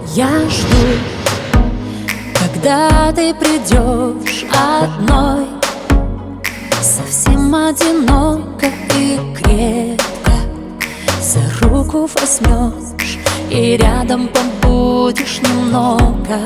Я жду, когда ты придешь одной, совсем одиноко и крепко за руку возьмешь и рядом побудешь немного.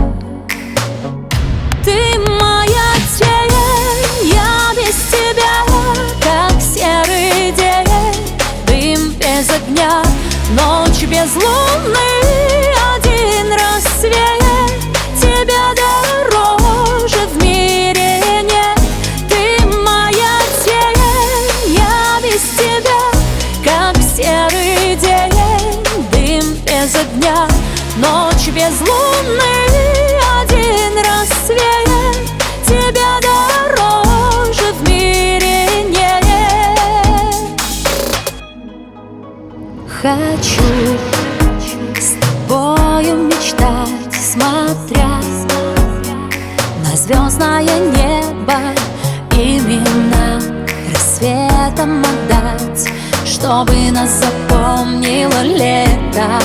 Ты моя тень, я без тебя, как серый день, дым без огня, ночь без луны. Один рассвет, тебя дороже в мире нет. Ты моя тень, я без тебя, как серый день, дым без огня, ночь без луны. Один рассвет, тебя дороже в мире нет. Хочу с тобою мечтать, смотря на звездное небо, имена рассветом отдать, чтобы нас запомнило лето.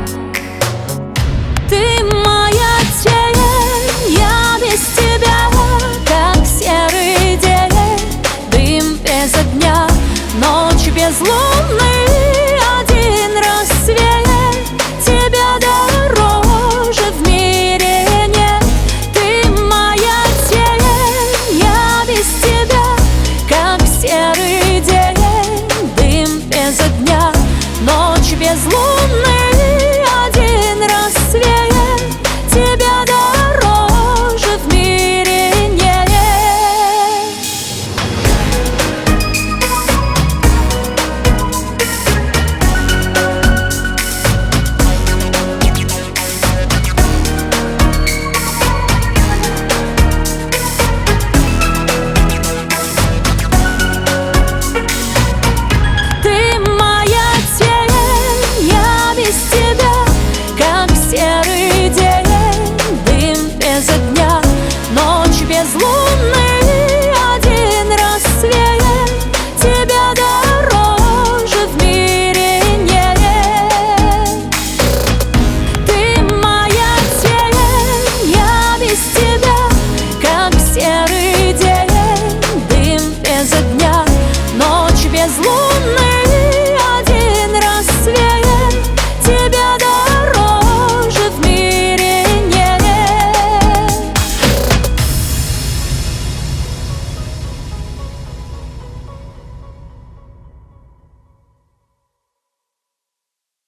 Ты моя тень, я без тебя, как серый день, дым без огня, ночь без луны. Один рассвет, тебя дороже в мире нет. Ты моя тень, я без тебя, как серый день, дым без огня, ночь без луны.